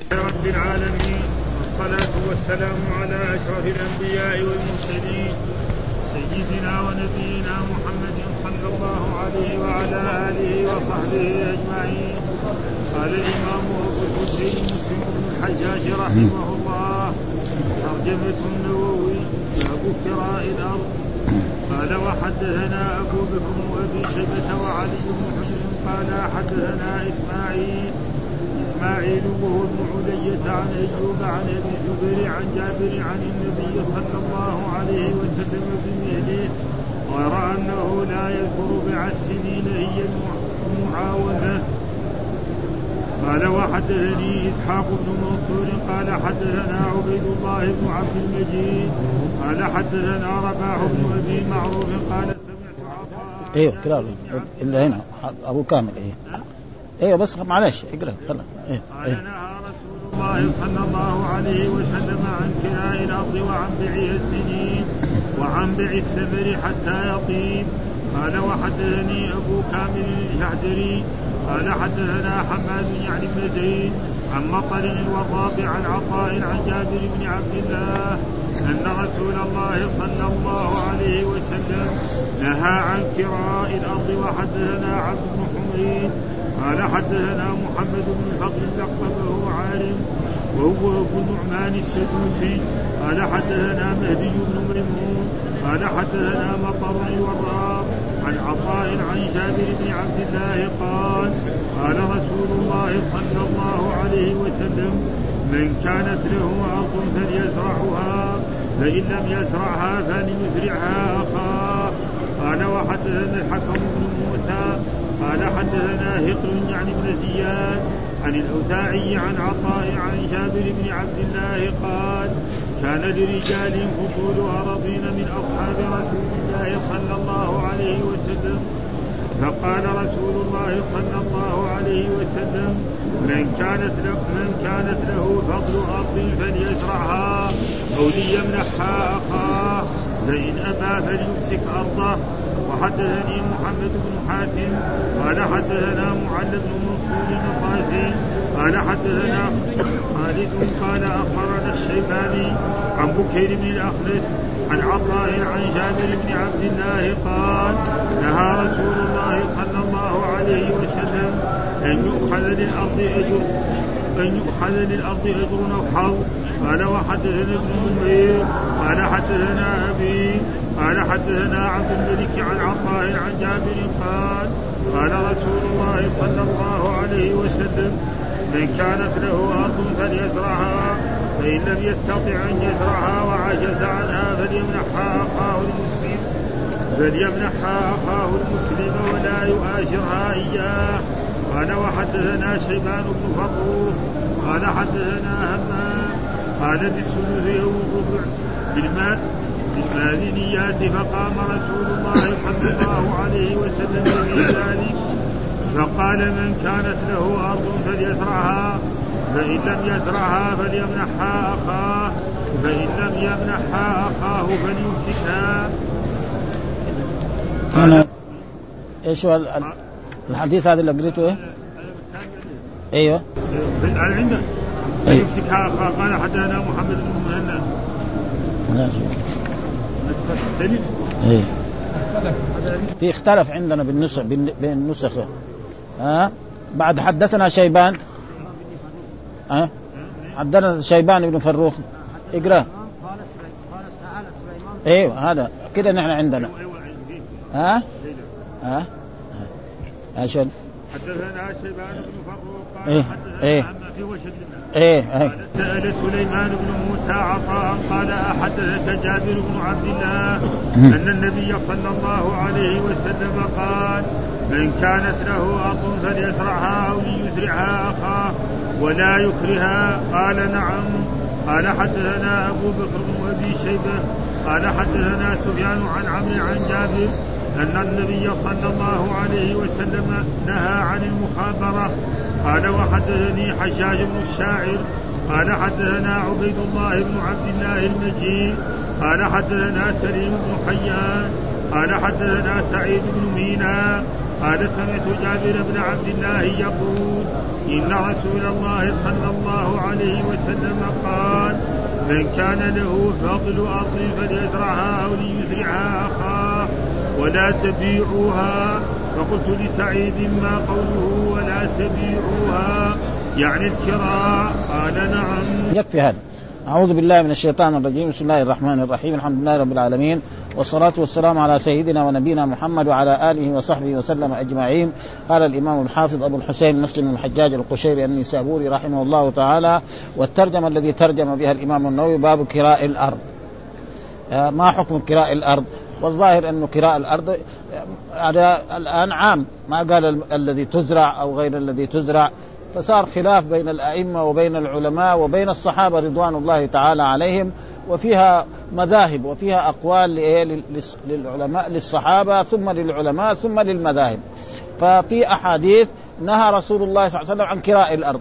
رب العالمين والصلاة والسلام على أشرف الأنبياء والمرسلين سيدنا ونبينا محمد صلى الله عليه وعلى آله وصحبه أجمعين. قال الإمام أبو الحسين مسلم بن الحجاج رحمه الله: ترجمة النووي باب كراء الأرض. قال: وحدثنا أبو بكر وأبي شيبة وعلي بن حجر قال: حدثنا إسماعيل وهو بن علية عن أيوب عن أبي الزبير عن جابر عن النبي صلى الله عليه وسلم بمثله، غير أنه لا يذكر بع السنين هي المعاوذة. قال: وحدثني إسحاق بن منصور قال: حدثنا عبيد الله بن عبد المجيد قال: حدثنا رباح بن أبي معروف قال: سمعت عطاء. ايوه كده اللي هنا ابو كامل. ايوه بس معلش اقرا خلاص. قال: نهى رسول الله صلى الله عليه وسلم عن كراء الارض وعن بيع السنين وعن بيع الثمر حتى يطيب. قال: وحدثني ابو كامل الجحدري قال: حدثنا حماد يعني بن زيد عن مطر الوضاب عن عطاء عن جابر بن عبد الله أن رسول الله صلى الله عليه وسلم نهى عن كراء الأرض. وحدثنا عبد بن حميد قال: حدثنا محمد بن الفضل لقبه عارم وهو أبو النعمان السدوسي قال: حدثنا مهدي بن ميمون قال: حدثنا مطر الوضاب عن عطاء عن جابر بن عبد الله قال: قال رسول الله صلى الله عليه وسلم: من كانت له أرض فليزرعها، فإن لم يزرعها فليزرعها أخاه. قال: وحدثنا الحكم بن موسى قال: حدثنا هقل يعني بن زياد عن الأوزاعي عن عطاء عن جابر بن عبد الله قال: كان لرجال فضول أراضين من أصحاب رسول الله صلى الله عليه وسلم، فقال رسول الله صلى الله عليه وسلم: من كانت له فضل أرض فليزرعها أو ليمنحها أخاه، فإن أبى فليمسك أرضه. وحدثني محمد بن حاتم قال: حدثنا معل بن منصور القاسي قال: حدثنا خالد قال: أخبرنا الشيباني عن بكير بن الأخنس عن عطاء عن جابر بن عبد الله قال: نهى رسول الله صلى الله عليه وسلم أن يؤخذ للأرض أجر أو حظ. قال: وحدثنا ابن نمير قال: حدثنا أبي قال: حدثنا عبد الملك عن عطاء عن جابر قال: قال رسول الله صلى الله عليه وسلم: من كانت له أرض فليزرعها، فإن لم يستطع أن يزرعها وعجز عنها فليمنحها أخاه المسلم ولا يؤاجرها إياه. قال: وحدثنا شيبان بن فروخ قال: حدثنا همام قال: بالثلث أو الربع بالماذنيات. فقام رسول الله صلى الله عليه وسلم في ذلك فقال: من كانت له أرض فليزرعها، فإن لم يزرعها فليمنحها أخاه، فإن لم يمنحها أخاه فليمسكها. أنا إيش هو الحديث هذا اللي قريته؟ أيوه عندك فليمسكها أخاه. قال: حدثنا محمد بن مهنا في اختلف عندنا بالنسخ بعد حدثنا شيبان حدثنا شيبان بن فروخ. اقرأ. ايوه هذا كده نحن عندنا عشان حدثنا شيبان بن فروخ قال: حدثنا في وشد سأل سليمان بن موسى عطاء قال: أحدثك جابر بن عبد الله أن النبي صلى الله عليه وسلم قال: من كانت له أرض فليزرعها أو ليزرعها أخاه ولا يكرها. قال: نعم. قال: حدثنا أبو بكر وأبي شيبة قال: حدثنا سفيان عن عمرو عن جابر أن النبي صلى الله عليه وسلم نهى عن المخابرة. قال: وحدثني حجاج بن الشاعر قال: حدثنا عبيد الله بن عبد الله المجيد قال: حدثنا سليم بن حيان قال: حدثنا سعيد بن مينا قال سمعت جابر بن عبد الله يقول إن رسول الله صلى الله عليه وسلم قال من كان له فضل أرض فليزرعها أو ليزرعها أخاه ولا تبيعوها. فقلت لسعيد ما قوله ولا تبيعوها يعني الكراء؟ قال نعم. يكفي هذا. أعوذ بالله من الشيطان الرجيم. بسم الله الرحمن الرحيم. الحمد لله رب العالمين والصلاة والسلام على سيدنا ونبينا محمد وعلى آله وصحبه وسلم أجمعين. قال الإمام الحافظ أبو الحسين مسلم الحجاج القشيري النيسابوري رحمه الله تعالى: والترجمة الذي ترجم بها الإمام النووي باب كراء الأرض. ما حكم كراء الأرض؟ والظاهر أنه كراء الأرض هذا الآن عام، ما قال الذي تزرع أو غير الذي تزرع، فصار خلاف بين الأئمة وبين العلماء وبين الصحابة رضوان الله تعالى عليهم، وفيها مذاهب وفيها أقوال للعلماء للصحابة ثم للعلماء ثم للمذاهب. ففي أحاديث نهى رسول الله صلى الله عليه وسلم عن كراء الأرض،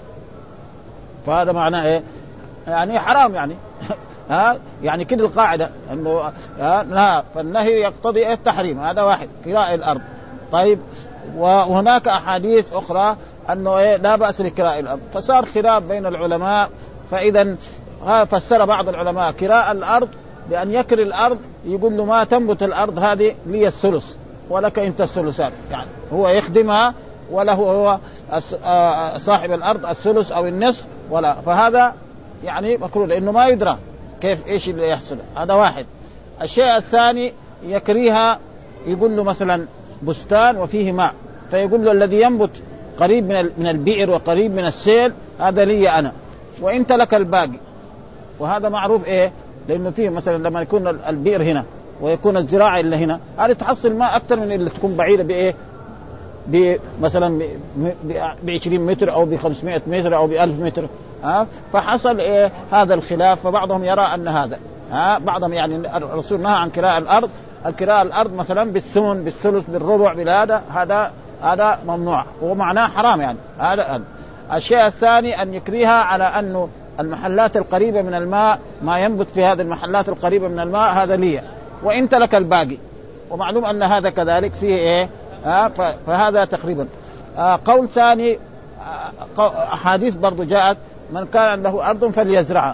فهذا معناه إيه؟ يعني حرام يعني يعني كده القاعدة أنه نهى، فالنهي يقتضي التحريم، هذا واحد كراء الأرض. طيب وهناك أحاديث أخرى أنه لا بأس بكراء الأرض، فصار خلاف بين العلماء. فإذا فسر بعض العلماء كراء الأرض بأن يكري الأرض، يقول له ما تنبت الأرض هذه لي الثلث ولك أنت الثلثات، يعني هو يخدمها وله هو صاحب الأرض الثلث أو النصف ولا، فهذا يعني مكروه لأنه ما يدرى كيف إيش اللي يحصل. هذا واحد. الشيء الثاني يكريها، يقول له مثلا بستان وفيه ماء، فيقول له الذي ينبت قريب من البئر وقريب من السيل هذا لي أنا وإنت لك الباقي. وهذا معروف إيه؟ لأنه فيه مثلا لما يكون البئر هنا ويكون الزراعة اللي هنا، هذه تحصل ماء أكثر من اللي تكون بعيدة بإيه؟ مثلا ب20 متر أو ب500 متر أو ب1000 متر. فحصل إيه هذا الخلاف. فبعضهم يرى أن هذا بعضهم يعني الرسول نهى عن كراء الأرض، الكراء الأرض مثلا بالثمن بالثلث بالربع هذا ممنوع ومعناه حرام يعني. هذا الشيء الثاني أن يكريها على أنه المحلات القريبة من الماء، ما ينبت في هذه المحلات القريبة من الماء هذا لي وإنت لك الباقي، ومعلوم أن هذا كذلك فيه إيه فهذا تقريبا. قول ثاني أحاديث برضو جاءت من كان له أرض فليزرعها،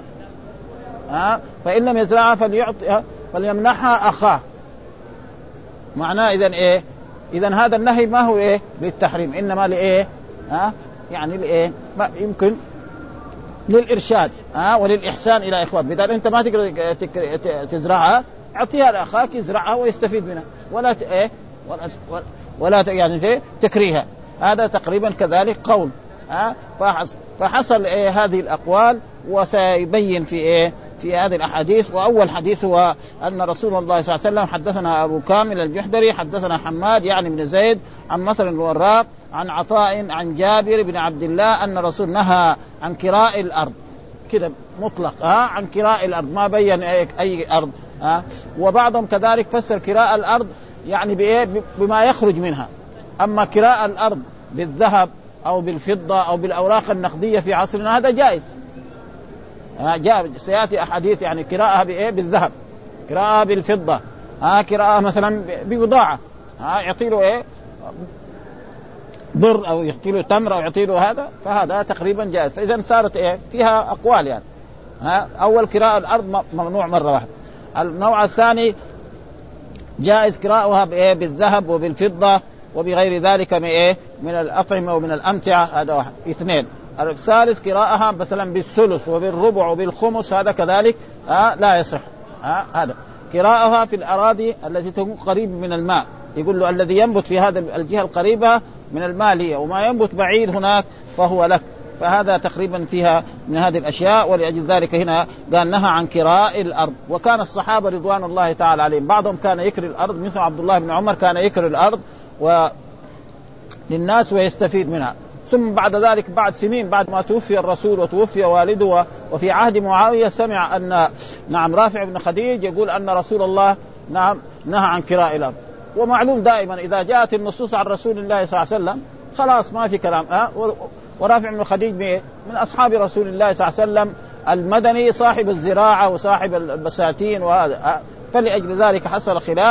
فإن لم يزرعها فليمنحها أخاه. معناه إذن إيه؟ إذن هذا النهي ما هو إيه للتحريم، إنما لإيه يعني لإيه يمكن للإرشاد وللإحسان إلى إخوان. بدل أنت ما تقدر تزرعها أعطيها لأخاك يزرعها ويستفيد منها، ولا يعني زي تكريها. هذا تقريبا كذلك قول. فحصل إيه هذه الأقوال، وسيبين في إيه في هذه الأحاديث. وأول حديث هو أن رسول الله صلى الله عليه وسلم حدثنا أبو كامل الجحدري حدثنا حماد يعني بن زيد عن مطر الوراق عن عطاء عن جابر بن عبد الله أن رسول نهى عن كراء الأرض كده مطلق عن كراء الأرض، ما بين أي أرض. وبعضهم كذلك فسر كراء الأرض يعني بإيه بما يخرج منها. أما كراء الأرض بالذهب أو بالفضة أو بالأوراق النقدية في عصرنا هذا جائز. جاء سيأتي أحاديث يعني كراءها بإيه بالذهب، كراءها بالفضة، كراءها مثلا ببضاعة يعطي له إيه بر أو يعطي له تمر أو يعطي له هذا، فهذا تقريبا جائز. فإذا صارت إيه فيها أقوال يعني. أول كراء الأرض ممنوع مرة واحدة. النوع الثاني جائز كراءها بإيه بالذهب وبالفضة وبغير ذلك من إيه من الأطعمة ومن الأمتعة، هذا واحد. اثنين. الثالث كراءها مثلا بالثلث وبالربع وبالخمس، هذا كذلك لا يصح. هذا كراءها في الأراضي التي تكون قريب من الماء، يقول له الذي ينبت في هذا الجهة القريبة من الماء لي، وما ينبت بعيد هناك فهو لك. فهذا تقريبا فيها من هذه الأشياء. ولأجل ذلك هنا قال نهى عن كراء الأرض. وكان الصحابة رضوان الله تعالى عليهم بعضهم كان يكري الأرض، مثل عبد الله بن عمر كان يكري الأرض للناس ويستفيد منها. ثم بعد ذلك بعد سنين بعد ما توفي الرسول وتوفي والده وفي عهد معاوية سمع أن رافع بن خديج يقول أن رسول الله نهى عن كراء الأرض. ومعلوم دائما إذا جاءت النصوص عن رسول الله صلى الله عليه وسلم خلاص ما في كلام. ورافع بن خديج من أصحاب رسول الله صلى الله عليه وسلم المدني، صاحب الزراعة وصاحب البساتين وهذا. فلأجل ذلك حصل خلاف.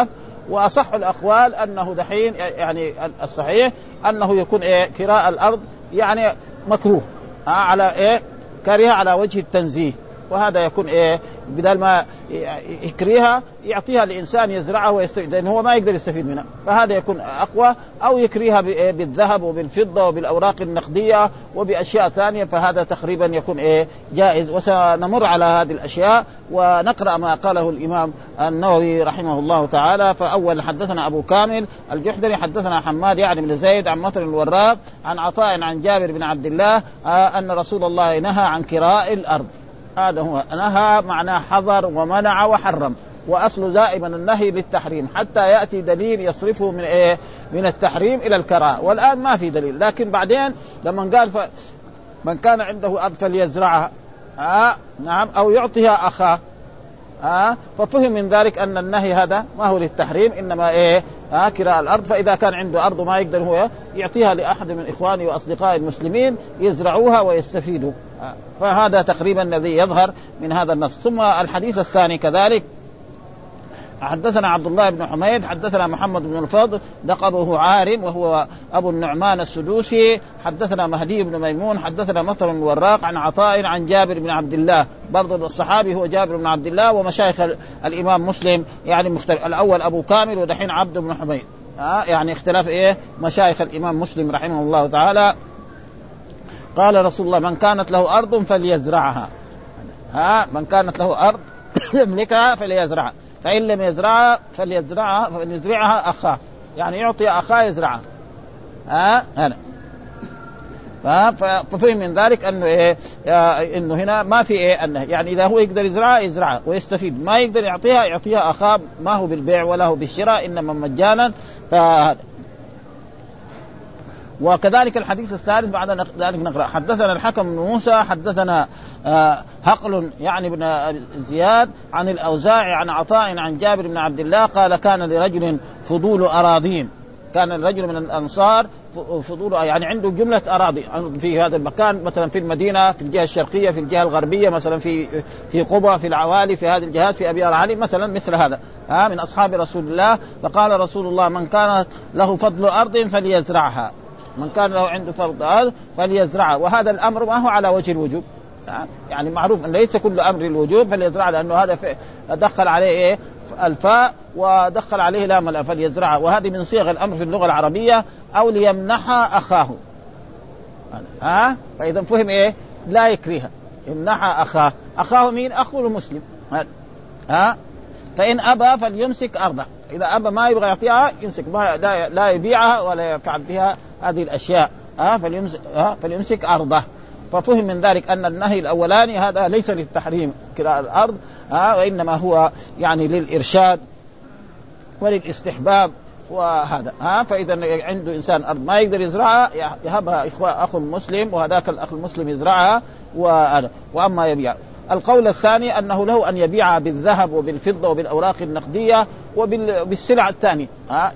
وأصح الأقوال أنه دحين يعني الصحيح أنه يكون كراء الأرض يعني مكروه على كره على وجه التنزيه، وهذا يكون بدل ما يكريها يعطيها لإنسان يزرعها ويستفيد، لأنه هو ما يقدر يستفيد منها، فهذا يكون أقوى. أو يكريها بالذهب وبالفضة وبالأوراق النقدية وبأشياء ثانية، فهذا تقريبا يكون جائز. وسنمر على هذه الأشياء ونقرأ ما قاله الإمام النووي رحمه الله تعالى. فأول حدثنا أبو كامل الجحدري حدثنا حماد يعني بن زيد عن مطر الوراق عن عطاء عن جابر بن عبد الله أن رسول الله نهى عن كراء الأرض. هذا هو نهى معناه حظر ومنع وحرم، وأصل دائما النهي للتحريم حتى يأتي دليل يصرفه من التحريم إلى الكراهة، والآن ما في دليل. لكن بعدين لما قال من كان عنده أرض فليزرعها نعم أو يعطيها أخاه ففهم من ذلك أن النهي هذا ما هو للتحريم، إنما كراء الأرض. فإذا كان عنده أرض ما يقدر هو يعطيها لأحد من إخوانه وأصدقائه المسلمين يزرعوها ويستفيدوا، فهذا تقريبا الذي يظهر من هذا النص. ثم الحديث الثاني كذلك حدثنا عبد الله بن حميد حدثنا محمد بن الفضل لقبه عارم وهو أبو النعمان السدوسي حدثنا مهدي بن ميمون حدثنا مطر الوراق عن عطاء عن جابر بن عبد الله، برضو الصحابي هو جابر بن عبد الله، ومشايخ الإمام مسلم يعني مختلف، الأول أبو كامل ودحين عبد بن حميد يعني اختلاف مشايخ الإمام مسلم رحمه الله تعالى. قال رسول الله من كانت له أرض فليزرعها، من كانت له أرض يملكها فليزرعها، فإن لم يزرعها فليزرعها أخاه، يعني يعطي أخاه يزرعها. هذا ففهم من ذلك أنه إنه هنا ما في أنه يعني إذا هو يقدر يزرعها ويستفيد، ما يقدر يعطيها أخاه، ما هو بالبيع ولا هو بالشراء، إنما مجانا. فهذا وكذلك الحديث الثالث بعد ذلك نقرأ حدثنا الحكم بن موسى حدثنا هقل يعني بن زياد عن الأوزاعي عن عطاء عن جابر بن عبد الله قال كان لرجل فضول أراضين، كان الرجل من الأنصار فضول يعني عنده جملة أراضي في هذا المكان، مثلا في المدينة في الجهة الشرقية في الجهة الغربية، مثلا في قبة في العوالي في هذه الجهات في أبيار علي مثلا مثل هذا من أصحاب رسول الله. فقال رسول الله من كان له فضل أرض فليزرعها، من كان له عنده فضل أرض فليزرعها. وهذا الأمر ما هو على وجه الوجوب، يعني معروف أن ليس كل أمر الوجوب فليزرعها، لأنه هذا دخل عليه الفاء ودخل عليه لام الألف فليزرعها، وهذه من صيغ الأمر في اللغة العربية. أو ليمنحها أخاه، فإذا فهم لا يكريها، يمنحها أخاه مين؟ أخوه المسلم. فإن أبى فليمسك أرضه، إذا أبى ما يبغى يعطيها يمسك، لا يبيعها ولا يفعل بها هذه الأشياء، فليمسك أرضه. ففهم من ذلك أن النهي الأولاني هذا ليس للتحريم كراء الأرض، وإنما هو يعني للإرشاد وللاستحباب وهذا. فإذا عنده إنسان أرض ما يقدر يزرعها يهبها أخو المسلم، وهذاك الأخ المسلم يزرعها وأما يبيع. القول الثاني أنه له أن يبيعها بالذهب وبالفضة وبالأوراق النقدية وبالسلع الثانية،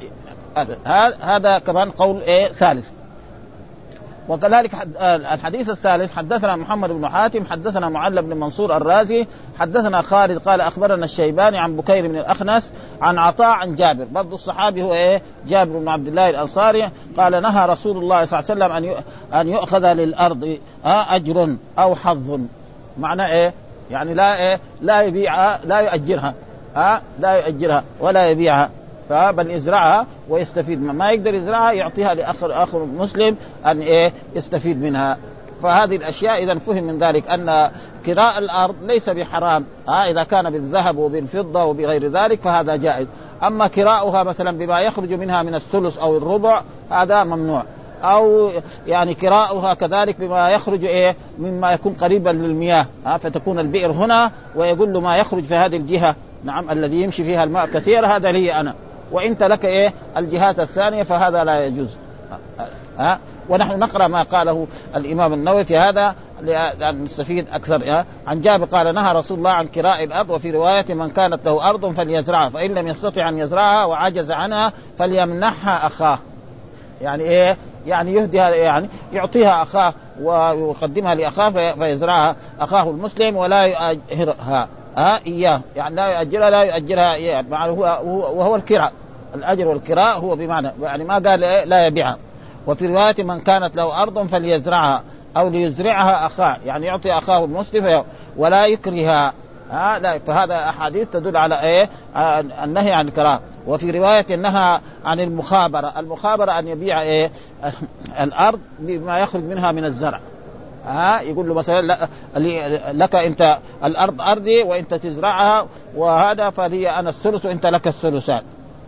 هذا كمان قول ثالث. وكذلك الحديث الثالث حدثنا محمد بن حاتم حدثنا معل بن منصور الرازي حدثنا خالد قال أخبرنا الشيباني عن بكير بن الأخنس عن عطاء عن جابر، برضو الصحابي هو جابر بن عبد الله الأنصاري قال نهى رسول الله صلى الله عليه وسلم أن يؤخذ للأرض أجر أو حظ. معنى يعني لا يبيعها لا يؤجرها، لا يؤجرها ولا يبيعها، بل يزرعها ويستفيد منها، ما يقدر يزرعها يعطيها لآخر مسلم أن يستفيد منها. فهذه الأشياء إذا فهم من ذلك أن كراء الأرض ليس بحرام، إذا كان بالذهب وبالفضة وبغير ذلك فهذا جائز. أما كراؤها مثلا بما يخرج منها من الثلث أو الربع هذا ممنوع، أو يعني كراؤها كذلك بما يخرج مما يكون قريبا للمياه، فتكون البئر هنا ويقول له ما يخرج في هذه الجهة نعم الذي يمشي فيها الماء كثير هذا لي أنا، وإنت لك الجهات الثانية فهذا لا يجوز. ونحن نقرأ ما قاله الإمام النووي في هذا لأن نستفيد أكثر. عن جابر قال نهى رسول الله عن كراء الأرض، وفي رواية من كانت له أرض فليزرعها، فإن لم يستطع أن يزرعها وعجز عنها فليمنحها أخاه، يعني يعني يهديها يعني يعطيها أخاه ويقدمها لأخاه فيزرعها أخاه المسلم ولا يؤجرها إياه، يعني لا يؤجرها إياه وهو الكراء، الأجر والكراء هو بمعنى يعني ما قال لا يبيعها. وفي رواية من كانت له أرض فليزرعها أو ليزرعها أخاه، يعني يعطي أخاه المسلم ولا يكرهها. لا، فهذا أحاديث تدل على النهي عن الكراهة. وفي رواية النهى عن المخابرة. المخابرة أن يبيع الأرض بما يخرج منها من الزرع. يقول له مثلا لك أنت الأرض أرضي وأنت تزرعها وهذا فلي أنا الثلث وأنت لك الثلثان.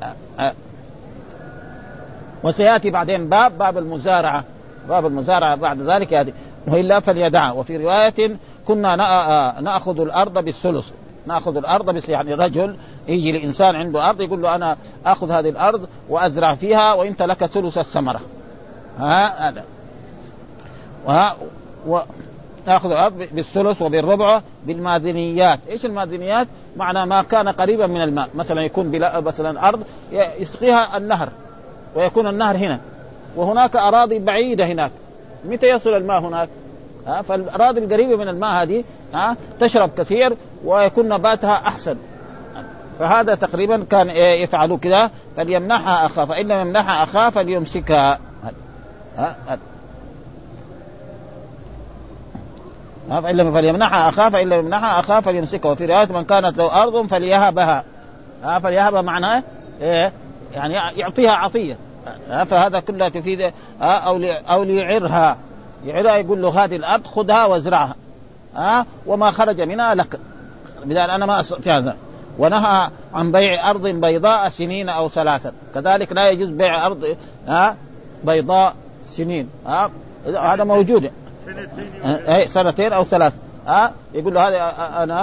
وسيأتي بعدين باب المزارعة، باب المزارعة بعد ذلك هذه، وإلا فليدعها. وفي رواية كنا نأخذ الأرض بالثلث، نأخذ الأرض بس يعني رجل يجي لإنسان عنده أرض يقول له أنا أخذ هذه الأرض وأزرع فيها وإنت لك ثلث الثمرة. هذا نأخذ الأرض بالثلث وبالربع بالمادنيات. إيش المادنيات؟ معنى ما كان قريبا من الماء، مثلا يكون مثلا أرض يسقيها النهر ويكون النهر هنا وهناك أراضي بعيدة هناك، متى يصل الماء هناك؟ فالأراضي القريبة من الماء هذه تشرب كثير ويكون نباتها أحسن. فهذا تقريبا كان يفعلوا كذا. فليمنحها أخاه فإن لم يمنحها أخاه فليمسكها. فليمنحها أخاه فإن لم يمنحها أخاه فليمسكها. وفي رواية من كانت له أرض فليهبها. فليهبها معناه يعني يعطيها عطية. فهذا كله تفيد أو ليعرها. يعرها يقول له هذه الأرض خذها وازرعها وما خرج منها لك، بدال أنا ما أستطيع هذا. ونهى عن بيع أرض بيضاء سنين أو ثلاثا، كذلك لا يجوز بيع أرض بيضاء سنين. هذا موجود سنتين أو ثلاث. يقول له هذا أنا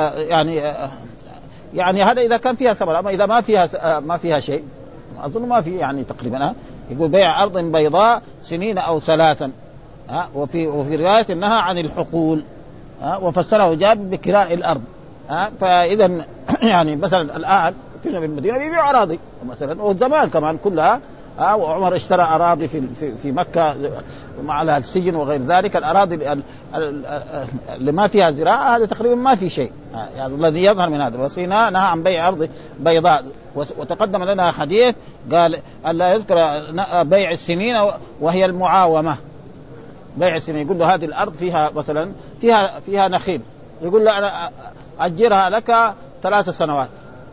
يعني هذا إذا كان فيها ثمرة، أما إذا ما فيها شيء أظن ما في يعني تقريبا. يقول بيع أرض بيضاء سنين أو ثلاثا. وفي رواية النهى عن الحقول. وفسره جاب بكراء الأرض. فإذا يعني مثلا الآن في المدينة بيبيعوا أراضي مثلا، والزمان كمان كلها. وعمر اشترى أراضي في مكة مع السجن وغير ذلك. الأراضي اللي ما فيها زراعة هذا تقريبا ما في شيء. يعني الذي يظهر من هذا. وسينا نهى عن بيع أرض بيضاء. وتقدم لنا حديث قال ألا يذكر بيع السنين وهي المعاومة. بيع السنين يقول له هذه الأرض فيها مثلا فيها نخيل، يقول له أنا أجرها لك 3 سنوات.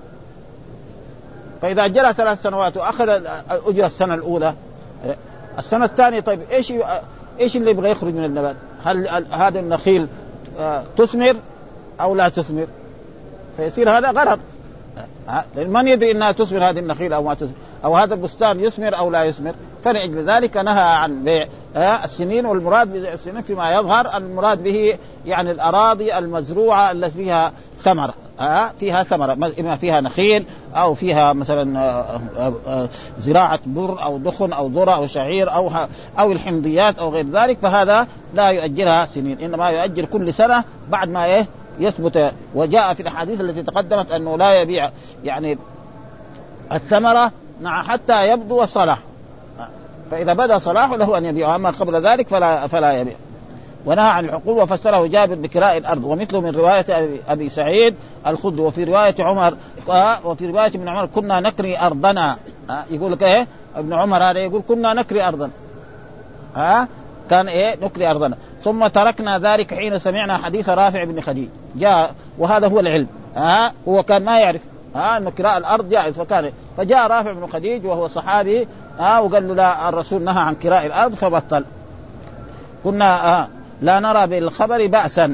فإذا أجرها 3 سنوات وأخذ أجر السنة الأولى، السنة الثانية طيب إيش اللي يبغى يخرج من النبات؟ هل هذا النخيل تثمر أو لا تثمر؟ فيصير هذا غرض، من يدري أنها تثمر هذه النخيل أو ما تثمر، أو هذا البستان يثمر أو لا يثمر. فلأجل ذلك نهى عن بيع السنين. والمراد بالسنين فيما يظهر المراد به يعني الأراضي المزروعة التي فيها ثمرة، فيها ثمرة، إما فيها نخيل أو فيها مثلا زراعة بر أو دخن أو ذرة أو شعير أو الحمضيات أو غير ذلك. فهذا لا يؤجرها سنين، إنما يؤجر كل سنة بعد ما يثبت. وجاء في الأحاديث التي تقدمت أنه لا يبيع يعني الثمرة حتى يبدو صلاح، فإذا بدأ صلاحه له أن يبيع، أما قبل ذلك فلا يبيع. ونهى عن الحقول وفسره جابر بكراء الأرض. ومثله من رواية أبي سعيد الخدري. وفي رواية عمر وفي رواية ابن عمر كنا نكري أرضنا. يقول لك ابن عمر هذا يقول كنا نكري أرضنا، كان نكري أرضنا. ثم تركنا ذلك حين سمعنا حديث رافع بن خديج جاء، وهذا هو العلم. هو كان ما يعرف أن كراء الأرض جائز، فجاء رافع بن خديج وهو صحابي وقال له لا، الرسول نهى عن كراء الأرض فبطل. كنا لا نرى بالخبر بأسا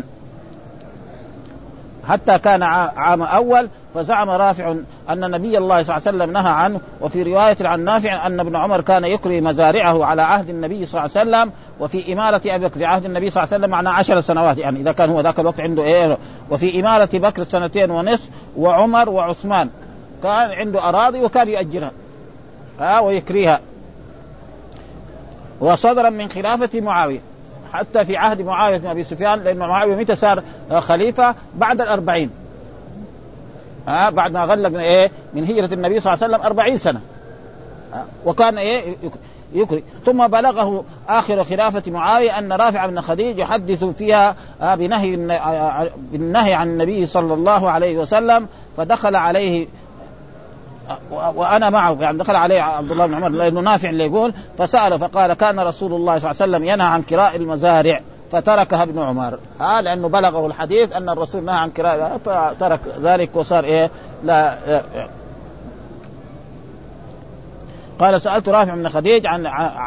حتى كان عام أول، فزعم رافع أن نبي الله صلى الله عليه وسلم نهى عنه. وفي رواية عن نافع أن ابن عمر كان يكري مزارعه على عهد النبي صلى الله عليه وسلم، وفي إمارة أبي بكر عهد النبي صلى الله عليه وسلم معنا 10 سنوات، يعني إذا كان هو ذاك الوقت عنده وفي إمارة بكر 2.5 سنين، وعمر وعثمان كان عنده أراضي وكان يؤجرها ويكريها. وصدرا من خلافة معاوية، حتى في عهد معاوية بن أبي سفيان، لأن معاوية متى صار خليفة؟ بعد 40، بعد ما غلق من هجرة النبي صلى الله عليه وسلم 40 سنة، وكان يكري. ثم بلغه آخر خلافة معاوية أن رافع بن خديج يحدث فيها بالنهي عن النبي صلى الله عليه وسلم، فدخل عليه وأنا معه، يعني دخل عليه عبد الله بن عمر لأنه نافع اللي يقول، فسأله فقال كان رسول الله صلى الله عليه وسلم ينهى عن كراء المزارع فتركها ابن عمر، لأنه بلغه الحديث أن الرسول نهى عن كراء فترك ذلك وصار لا. قال سألت رافع بن خديج عن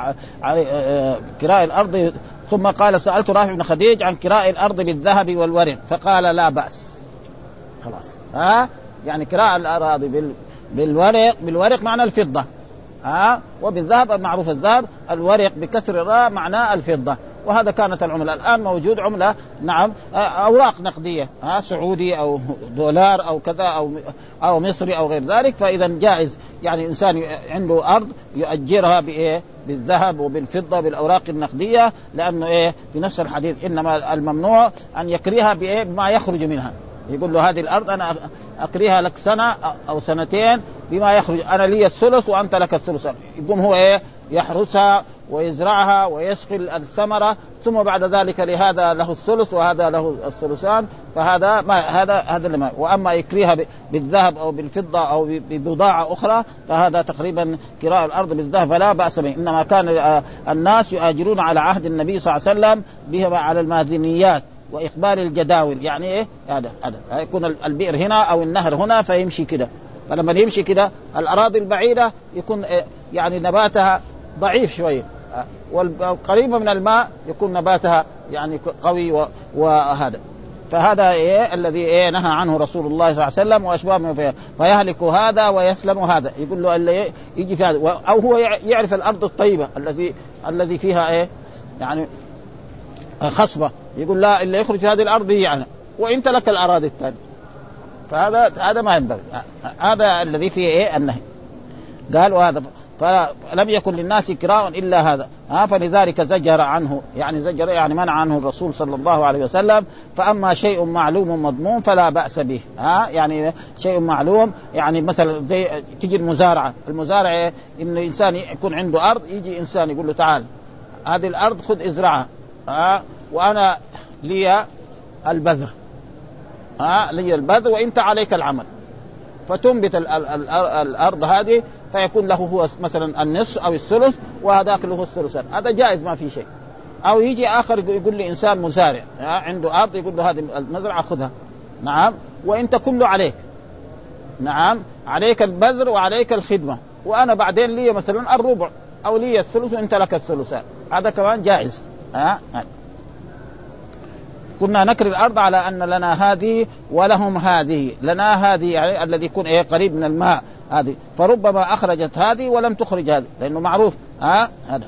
كراء الأرض، ثم قال سألت رافع بن خديج عن كراء الأرض بالذهب والورق فقال لا بأس. خلاص يعني كراء الأراضي بالورق معنى الفضة، وبالذهب معروف الذهب، الورق بكسر الراء معناه الفضة. وهذا كانت العملة. الآن موجود عملة نعم أوراق نقدية سعودي أو دولار أو كذا أو مصري أو غير ذلك. فإذا جائز يعني إنسان عنده أرض يؤجرها بالذهب وبالفضة بالأوراق النقدية، لأنه في نفس الحديث إنما الممنوع أن يكريها بما يخرج منها. يقول له هذه الأرض أنا أكريها لك سنة أو سنتين بما يخرج، أنا لي الثلث وأنت لك الثلث. يقوم هو يحرسها ويزرعها ويسقي الثمرة، ثم بعد ذلك لهذا له الثلث وهذا له الثلثان. فهذا ما هذا اللي ما. وأما يكريها بالذهب أو بالفضة أو ببضاعة أخرى فهذا تقريبا كراء الأرض بالذهب فلا بأس به. إنما كان الناس يؤاجرون على عهد النبي صلى الله عليه وسلم بها على الماذنيات وإقبال الجداول، يعني هذا يكون البئر هنا أو النهر هنا فيمشي كده، فلما يمشي كده الأراضي البعيدة يكون يعني نباتها ضعيف شوية، والقريبة من الماء يكون نباتها يعني قوي وهذا. فهذا الذي نهى عنه رسول الله صلى الله عليه وسلم وأشباه فيه، فيهلك هذا ويسلم هذا. يقول له اللي يجي في هذا، أو هو يعرف الأرض الطيبة الذي فيها يعني خصبة، يقول لا اللي يخرج في هذه الأرض يعني، وإنت لك الأراضي الثانية. فهذا ما ينبغي، هذا الذي فيه النهي. قال وهذا فلم يكن للناس كراء إلا هذا، فلذلك زجر عنه، يعني زجر يعني منع عنه الرسول صلى الله عليه وسلم. فأما شيء معلوم مضمون فلا بأس به، يعني شيء معلوم يعني مثلا زي تجي المزارعة إن إنسان يكون عنده أرض، يجي إنسان يقول له تعال هذه الأرض خذ ازرعها، وأنا لي البذر، لي البذر وإنت عليك العمل، فتنبت الأرض هذه فيكون له هو مثلا النصف أو الثلث وهذاك له الثلثان. هذا جائز ما في شيء. أو يجي آخر يقول لي إنسان مزارع عنده أرض، يقول له هذه المزرعة خذها، نعم، وإنت كله عليك، نعم، عليك البذر وعليك الخدمة، وأنا بعدين لي مثلا الربع أو لي الثلث وإنت لك الثلثان. هذا كمان جائز. كنا نكر الأرض على أن لنا هذه ولهم هذه، لنا هذه يعني الذي يكون قريب من الماء هذه، فربما أخرجت هذه ولم تخرج هذه، لأنه معروف هذا.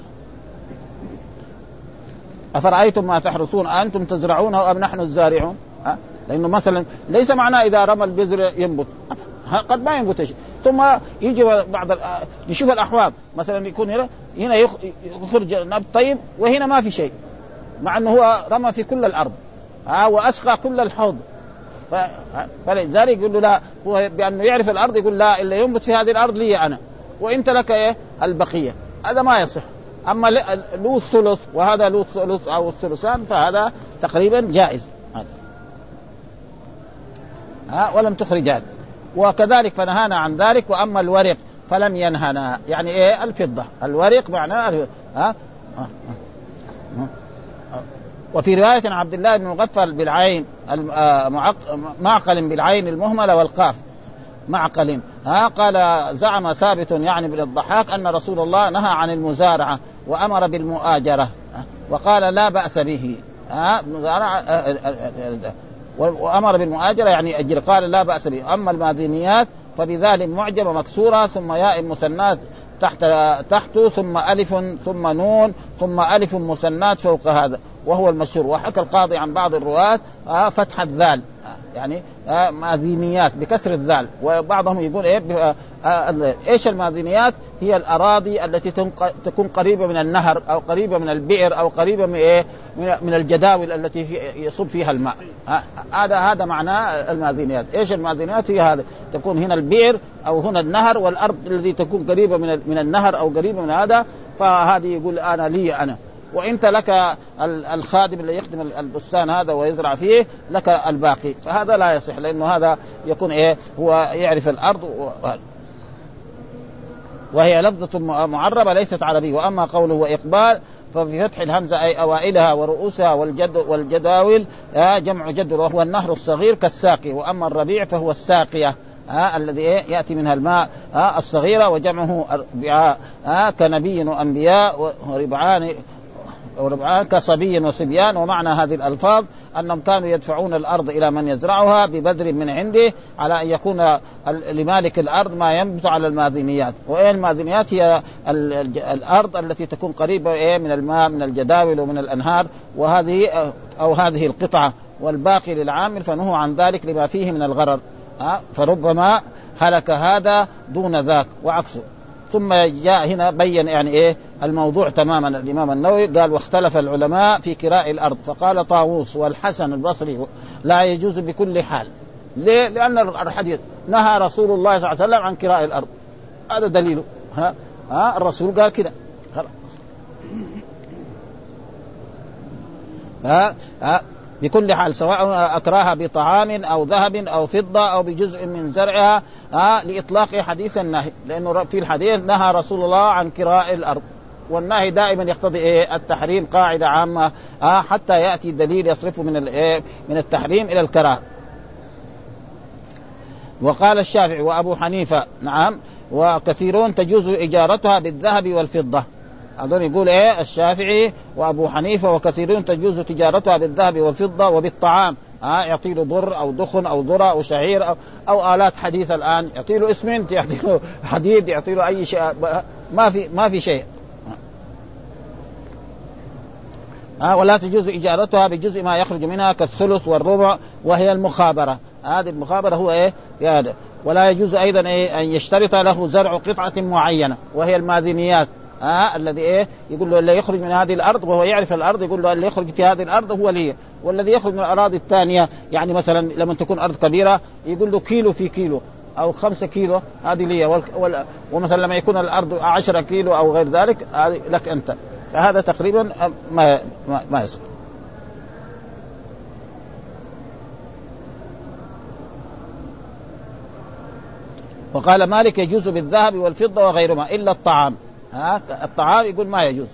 أفرأيتم ما تحرثون أنتم تزرعونه أم نحن الزارعون؟ لأنه مثلا ليس معناه إذا رمى البذر ينبت، قد ما ينبت شيء، ثم يجي بعض يشوف الأحواض مثلا يكون هنا يخرج نبت طيب وهنا ما في شيء، مع أنه هو رمى في كل الأرض وأسقى كل الحوض. فلذلك يقول له لا، هو بأنه يعرف الأرض يقول لا اللي ينبت في هذه الأرض لي أنا وإنت لك البقية. هذا ما يصح. أما له الثلث وهذا له الثلث أو الثلثان فهذا تقريبا جائز، ولم تخرج هذا. وكذلك فنهانا عن ذلك. وأما الورق فلم ينهنا، يعني الفضة، الورق معناه وفي رواية عبد الله بن مغفل بالعين معقل بالعين المهملة والقاف معقل، قال زعم ثابت يعني بن الضحاك أن رسول الله نهى عن المزارعة وأمر بالمؤاجرة، وقال لا بأس به، وأمر بالمؤاجرة يعني أجر، قال لا بأس به. أما الماذنيات فبذلك معجمة مكسورة ثم ياء مثنات تحته ثم ألف ثم نون ثم ألف مثنات فوق هذا، وهو المشهور. وحكى القاضي عن بعض الرواة فتح الذال، يعني ماذنيات بكسر الذال. وبعضهم يقول ايش الماذنيات؟ هي الأراضي التي تكون قريبة من النهر أو قريبة من البئر أو قريبة من الجداول التي يصب فيها الماء. هذا معناه الماذنيات. ايش الماذنيات؟ هي هذا، تكون هنا البئر أو هنا النهر، والأرض التي تكون قريبة من النهر أو قريبة من هذا، فهذه يقول أنا لي أنا، وإنت لك الخادم اللي يخدم البستان هذا ويزرع فيه لك الباقي. فهذا لا يصح، لأنه هذا يكون هو يعرف الأرض وهي لفظة معربة ليست عربية. وأما قوله وإقبال ففي فتح الهمزة أي أوائلها ورؤوسها والجداول جمع جد وهو النهر الصغير كالساقي. وأما الربيع فهو الساقية الذي يأتي منها الماء الصغيرة وجمعه ربعاء كنبي وأنبياء وربعان كصبي وصبيان. ومعنى هذه الألفاظ أنهم كانوا يدفعون الأرض إلى من يزرعها ببذر من عنده على أن يكون لمالك الأرض ما ينبت على الماذنيات. والماذنيات هي الأرض التي تكون قريبة من الماء من الجداول ومن الأنهار هذه القطعة، والباقي للعامل فنهوا عن ذلك لما فيه من الغرر فربما هلك هذا دون ذاك وعكسه. ثم جاء هنا بين يعني الموضوع تماما. الإمام النووي قال واختلف العلماء في كراء الأرض، فقال طاووس والحسن البصري لا يجوز بكل حال. ليه؟ لأن الحديث نهى رسول الله صلى الله عليه وسلم عن كراء الأرض، هذا دليله. الرسول قال كده بكل حال، سواء أكراها بطعام أو ذهب أو فضة أو بجزء من زرعها لإطلاق حديث النهي، لأنه في الحديث نهى رسول الله عن كراء الأرض، والنهي دائما يقتضي التحريم، قاعدة عامة حتى يأتي دليل يصرفه من التحريم إلى الكراهة. وقال الشافعي وأبو حنيفة نعم وكثيرون تجوز إجارتها بالذهب والفضة. أظن يقول الشافعي وأبو حنيفة وكثيرون تجوز تجارتها بالذهب والفضة وبالطعام، يعطي له ضر أو دخن أو ذرة أو شعير أو آلات حديثة الآن، يعطي له اسمنت، يعطي له حديد، يعطي له أي شيء، ما في شيء. ولا تجوز إجارتها بجزء ما يخرج منها كالثلث والربع وهي المخابرة. هذه المخابرة هو هذا. ولا يجوز أيضا أن يشترط له زرع قطعة معينة وهي الماذنيات، الذي يقول له اللي يخرج من هذه الأرض وهو يعرف الأرض يقول له اللي يخرج في هذه الأرض هو لي، والذي يخرج من الأراضي الثانية يعني مثلا لما تكون أرض كبيرة يقول له كيلو في كيلو أو 5 كيلو هذه لي، ومثلا لما يكون الأرض 10 كيلو أو غير ذلك هذه لك أنت. فهذا تقريبا ما يصير. وقال مالك يجوز بالذهب والفضة وغيرهما إلا الطعام. الطعام يقول ما يجوز.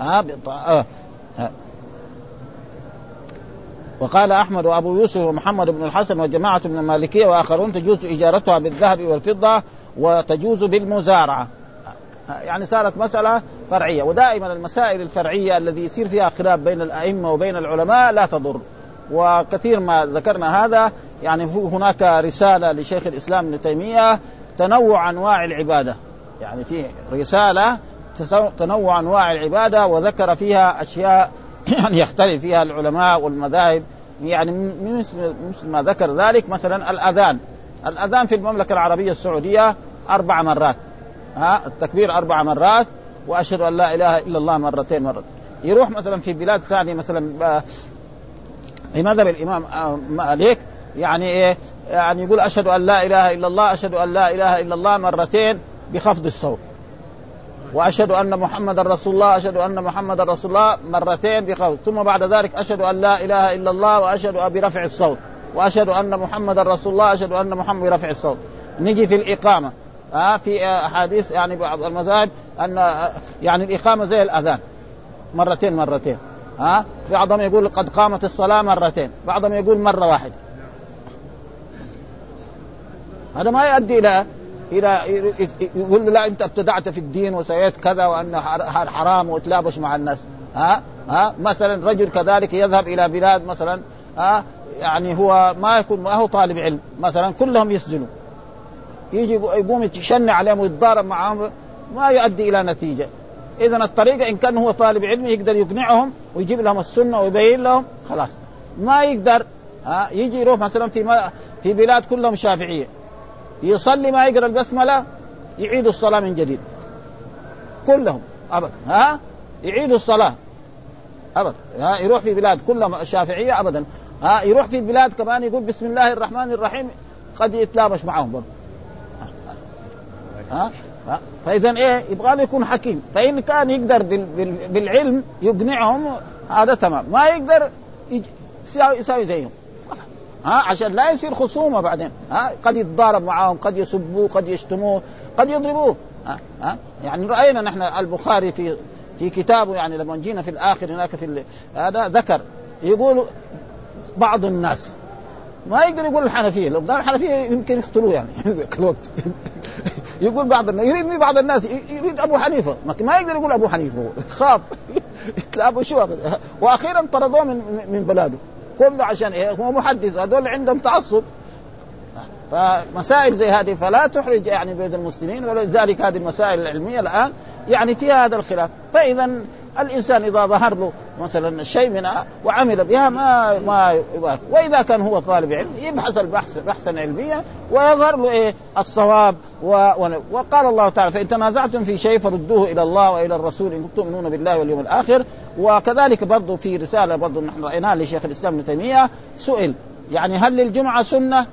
وقال أحمد وأبو يوسف ومحمد بن الحسن وجماعة من المالكية وآخرون تجوز إجارتها بالذهب والفضة وتجوز بالمزارعة. يعني صارت مسألة فرعية، ودائما المسائل الفرعية الذي يصير فيها خلاف بين الأئمة وبين العلماء لا تضر. وكثير ما ذكرنا هذا، يعني هناك رسالة لشيخ الإسلام ابن تيمية تنوع أنواع العبادة، يعني في رسالة تنوع أنواع العبادة وذكر فيها أشياء يعني يختلف فيها العلماء والمذاهب. يعني مثل ما ذكر ذلك مثلا الأذان في المملكة العربية السعودية 4 مرات، التكبير 4 مرات، وأشهد أن لا إله إلا الله مرة. يروح مثلا في بلاد ثانية مثلا في مذهب الإمام مالك يعني يعني يقول أشهد أن لا إله إلا الله، أشهد أن لا إله إلا الله مرتين بخفض الصوت، وأشهد أن محمد رسول الله، أشهد أن محمد رسول الله مرتين بخفض، ثم بعد ذلك أشهد أن لا إله إلا الله وأشهد برفع الصوت، وأشهد أن محمد رسول الله، أشهد أن محمد برفع الصوت. نجي في الإقامة في أحاديث يعني بعض المذاهب أن يعني الإقامة زي الأذان مرتين، في بعضهم يقول قد قامت الصلاة مرتين، بعضهم يقول مرة واحدة. هذا ما يؤدي إلى يقول لا أنت ابتدعت في الدين وسويت كذا وأن حرام وتلابش مع الناس. مثلا رجل كذلك يذهب إلى بلاد مثلا يعني هو ما هو طالب علم مثلا، كلهم يسجنوا، يجي يقوم يشنع عليهم ويتضارب معهم، ما يؤدي إلى نتيجة. إذن الطريقة إن كان هو طالب علم يقدر يقنعهم ويجيب لهم السنة ويبين لهم، خلاص. ما يقدر يجي يروح مثلا في بلاد كلهم شافعية، يصلي ما يقرأ البسملة يعيدوا الصلاة من جديد كلهم أبدا، يعيدوا الصلاة أبدا. يروح في بلاد كلهم شافعية أبدا، يروح في بلاد كمان يقول بسم الله الرحمن الرحيم، قد يتلابش معهم برضه. فإذا يبغى يكون حكيم، فإن كان يقدر بالعلم يقنعهم هذا تمام، ما يقدر يساوي زيهم عشان لا يصير خصومة بعدين. قد يتضارب معهم، قد يسبوه، قد يشتموه، قد يضربوه، يعني رأينا نحن البخاري في كتابه، يعني لما جينا في الآخر هناك هذا ذكر يقول بعض الناس ما يقدر يقول الحنفية، لو قال الحنفية يمكن يقتلوه يعني الوقت يقول بعض الناس، يريد بعض الناس يريد أبو حنيفة، ما يقدر يقول أبو حنيفة خاف يتلابوا شو، وأخيرا طردوه من بلاده كله عشان إيه؟ هو محدث، هذول عندهم تعصب. فمسائل زي هذه فلا تحرج يعني بين المسلمين، ولذلك هذه المسائل العلمية الآن يعني فيها هذا الخلاف. فإذا الإنسان إذا ظهر له مثلا شيء منها وعمل بها ما يبقى. وإذا كان هو طالب علم يبحث بحثا علميا ويظهر له إيه الصواب. وقال الله تعالى: فإن تنازعتم في شيء فردوه إلى الله وإلى الرسول إن كنتم تؤمنون بالله واليوم الآخر. وكذلك برضو في رسالة برضو نحن رأيناها لشيخ الإسلام ابن تيمية، سئل يعني هل للجمعة سنة؟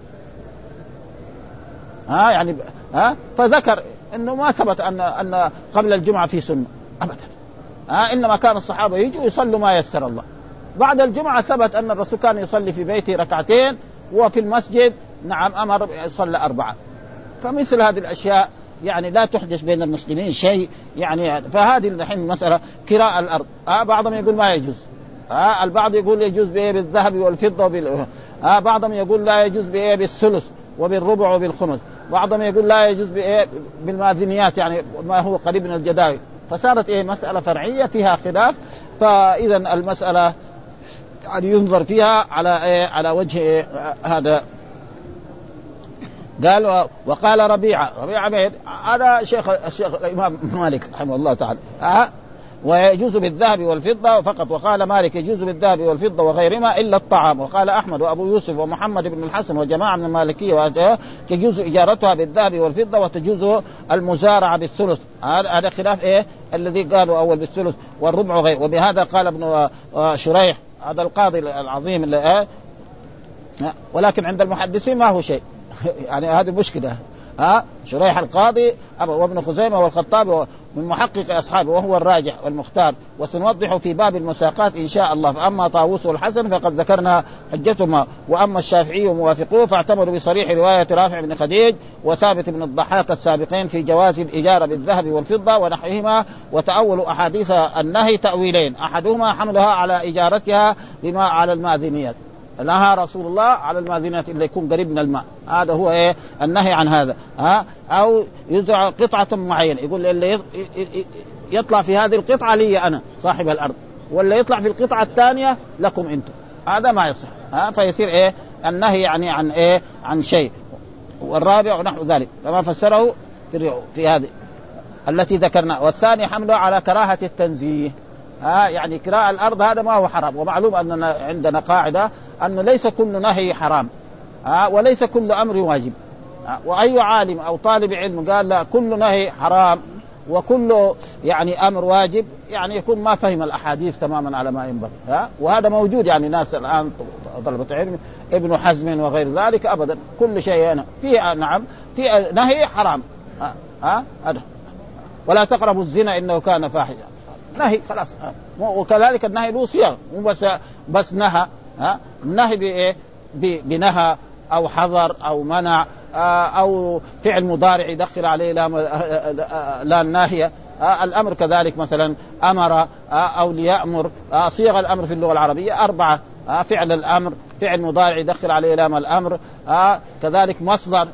يعني فذكر انه ما ثبت ان قبل الجمعه في سنه ابدا. انما كان الصحابه يجوا يصلوا ما يسر الله. بعد الجمعه ثبت ان الرسول كان يصلي في بيته ركعتين، وفي المسجد نعم امر يصلي 4. فمثل هذه الاشياء يعني لا تحدث بين المسلمين شيء يعني. فهذه الحين مساله قراءه الارض، بعضهم يقول ما يجوز، البعض يقول يجوز بالذهب والفضه بعضهم يقول لا يجوز بالثلث وبالربع وبالخمس، بعضهم يقول لا يجوز بالماذنيات يعني ما هو قريب من الجداول. فصارت مسألة فرعية فيها خلاف. فإذا المسألة يعني ينظر فيها على وجه هذا. قال وقال ربيعة هذا الشيخ الإمام مالك رحمه الله تعالى ويجوز بالذهب والفضة فقط. وقال مالك يجوز بالذهب والفضة وغيرهما إلا الطعام. وقال أحمد وأبو يوسف ومحمد بن الحسن وجماعة من المالكية يجوز إجارتها بالذهب والفضة وتجوز المزارعة بالثلث. هذا خلاف الذي قالوا أول بالثلث والربع وغير. وبهذا قال ابن شريح هذا القاضي العظيم ولكن عند المحدثين ما هو شيء يعني هذه مشكلة. شريح القاضي وابن خزيمة والخطابي من محقق أصحابه وهو الراجح والمختار، وسنوضح في باب المساقات إن شاء الله. فأما طاووس والحسن فقد ذكرنا حجتهما، وأما الشافعي وموافقوه فاعتمروا بصريح رواية رافع بن خديج وثابت بن الضحاك السابقين في جواز الإجارة بالذهب والفضة ونحوهما. وتأولوا أحاديث النهي تأويلين: أحدهما حملها على إجارتها بما على الماذنيات، نهى رسول الله على الماذنات اللي يكون قريب من الماء، هذا هو النهي عن هذا. أو يزرع قطعة معينة، يقول اللي يطلع في هذه القطعة لي أنا صاحب الأرض، ولا يطلع في القطعة الثانية لكم أنتم، هذا ما يصح. فيصير النهي يعني عن عن شيء. والرابع ونحو ذلك كما فسره في هذه التي ذكرنا. والثاني حمله على كراهة التنزيه، يعني كراء الأرض هذا ما هو حرام. ومعلوم أننا عندنا قاعدة أنه ليس كل نهي حرام وليس كل أمر واجب. وأي عالم أو طالب علم قال لا كل نهي حرام وكل يعني أمر واجب يعني يكون ما فهم الأحاديث تماما على ما ينبغي. وهذا موجود يعني ناس الآن طلبة علم ابن حزم وغير ذلك أبدا كل شيء هنا في نعم في نهي حرام. هذا ولا تقربوا الزنا إنه كان فاحشا، نهي خلاص. وكذلك النهي له صيغ، مو بس نهى. النهي بنهى أو حظر أو منع أو فعل مضارع يدخل عليه لا الناهية. الأمر كذلك مثلا أمر أو ليأمر. صيغ الأمر في اللغة العربية 4: فعل الأمر، فعل مضارع يدخل عليه لام الأمر، كذلك مصدر،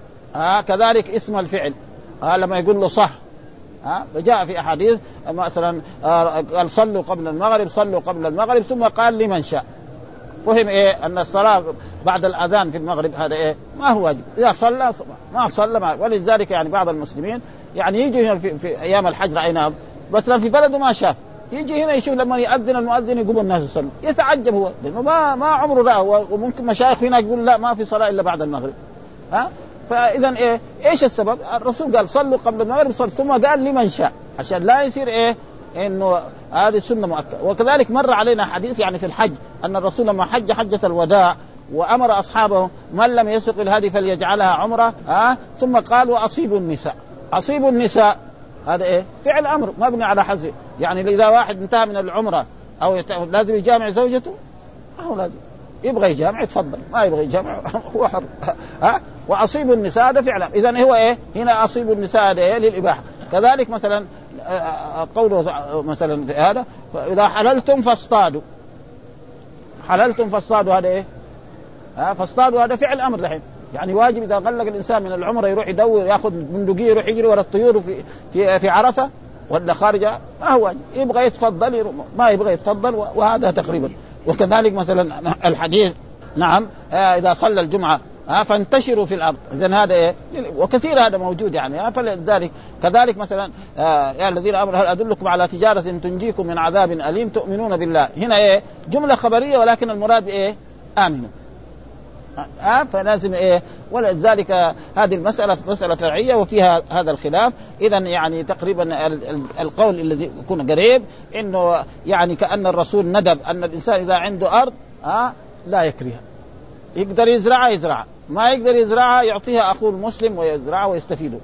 كذلك اسم الفعل لما يقول له صح. فجاء في أحاديث مثلا قال صلوا قبل المغرب، صلوا قبل المغرب، ثم قال لمن شاء. فهم أن الصلاة بعد الأذان في المغرب هذا ما هو واجب، إذا صلى ما صلى ولذلك يعني بعض المسلمين يعني يجي هنا في أيام الحج رأيناه مثلا في بلده ما شاف، يجي هنا يشوف لما يأذن المؤذن يقوم الناس يصلوا، يتعجب هو لأنه ما عمره رأى. وممكن مشايخ هنا يقول لا ما في صلاة إلا بعد المغرب. فإذا إيش السبب؟ الرسول قال صلوا قبل المغرب صلوا، ثم قال لمن شاء عشان لا يصير إنه هذه السنة مؤكدة. وكذلك مر علينا حديث يعني في الحج أن الرسول لما حج حجة الوداع وأمر أصحابه من لم يسق الهدي فليجعلها عمرة، ثم قال وأصيبوا النساء. أصيبوا النساء هذا فعل أمر مبني على حذف، يعني إذا واحد انتهى من العمرة أو لازم يجامع زوجته، هو لازم يبغى يجامع يتفضل، ما يبغى يجامع هو حر. وأصيب النساء هذا فعلا. إذن هو إيه هنا أصيب النساء هذا إيه للإباحة. كذلك مثلا قوله مثلا في هذا إذا حللتم فاصطادوا، حللتم فاصطادوا هذا إيه فاصطادوا هذا فعل أمر الحين، يعني واجب إذا غلق الإنسان من العمرة يروح يدور يأخذ بندقية يروح يجري ورا الطيور في عرفة ولا خارجة، ما هو واجب، يبغى يتفضل ما يبغى يتفضل، وهذا تقريبا. وكذلك مثلا الحديث نعم إذا صلى الجمعة فانتشروا في الأرض، إذن هذا إيه وكثير هذا موجود يعني. فلذلك كذلك مثلا يا الذين آمنوا هل أدلكم على تجارة تنجيكم من عذاب أليم تؤمنون بالله، هنا إيه جملة خبرية ولكن المراد إيه آمنوا، فلازم إيه. ولذلك هذه المسألة مسألة فرعية وفيها هذا الخلاف. إذن يعني تقريبا القول الذي يكون قريب إنه يعني كأن الرسول ندب أن الإنسان إذا عنده أرض لا يكرهها، يقدر يزرعها ما يقدر يزرعها يعطيها أخوه المسلم ويزرعها ويستفيدوا،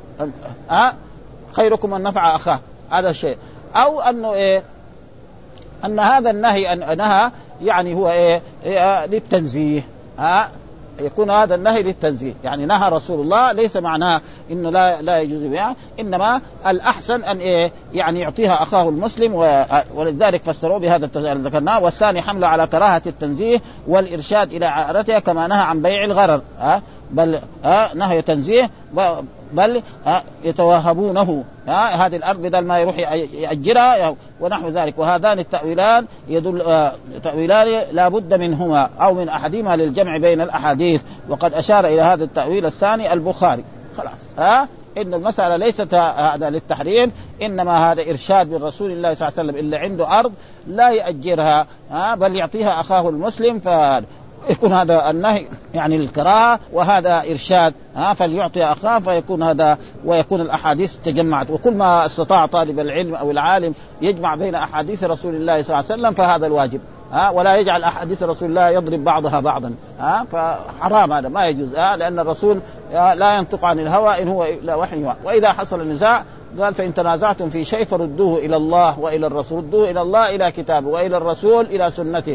خيركم من نفع أخاه، هذا الشيء. أو أنه إيه أن هذا النهي نهى يعني هو إيه للتنزيه، يكون هذا النهي للتنزيه، يعني نهى رسول الله ليس معناه إنه لا يجوز بها، إنما الأحسن أن إيه يعني يعطيها أخاه المسلم، ولذلك فسروا بهذا ذكرناه. والثاني حمله على كراهة التنزيه والإرشاد إلى عارتها كما نهى عن بيع الغرر، بل نهي تنزيه بل يتوهبونه هذه الأرض بدل ما يروح يأجرها ونحو ذلك. وهذان التأويلان تأويلان لا بد منهما أو من أحدهما للجمع بين الأحاديث. وقد أشار إلى هذا التأويل الثاني البخاري، خلاص إن المسألة ليست هذا للتحريم، إنما هذا إرشاد من رسول الله صلى الله عليه وسلم، اللي عنده أرض لا يأجرها بل يعطيها أخاه المسلم، يكون هذا النهي يعني الكراهة وهذا إرشاد، فليعطي أخاه فيكون هذا، ويكون الأحاديث تجمعت. وكل ما استطاع طالب العلم أو العالم يجمع بين أحاديث رسول الله صلى الله عليه وسلم فهذا الواجب، ولا يجعل أحاديث رسول الله يضرب بعضها بعضا، فحرام هذا ما يجوز، لأن الرسول لا ينطق عن الهوى إن هو إلا وحي. وإذا حصل النزاع قال فإن تنازعتم في شيء فردوه إلى الله وإلى الرسول، ردوه إلى الله إلى كتابه وإلى الرسول إلى سنته،